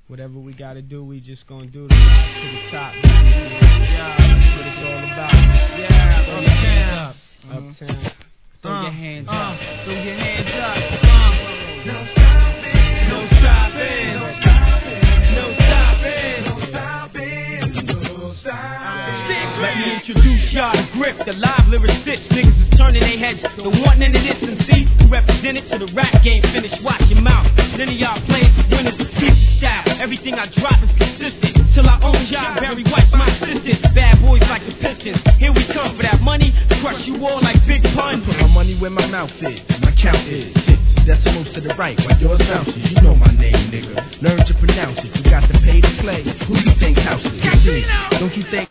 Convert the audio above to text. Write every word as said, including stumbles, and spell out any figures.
whatever we gotta do, we just gonna do to rise to the top. Yeah, that's what it's all about. Yeah, throw your hands up. Uptown. Throw uh, your hands uh, up. Throw your hands up. Uh, no stopping. No stopping. No stopping. No stopping. No stopping. No stopping. Let me introduce y'all to Grip, the live lyricist. Niggas is turning their heads to one into this and see who represented to the rap game. Finish, watch your mouth. None of y'all playing winners of teacher style. Everything I drop is consistent. Till I own y'all, Barry White's my assistant. Bad boys like the Pistons. Here we come for that money. Crush you all like Big Pun. Put my money where my mouth is. My count is six decimals to the right while yours bounces. You know my name, nigga. Learn to pronounce it. You got to pay to play. Who you think houses? Don't you think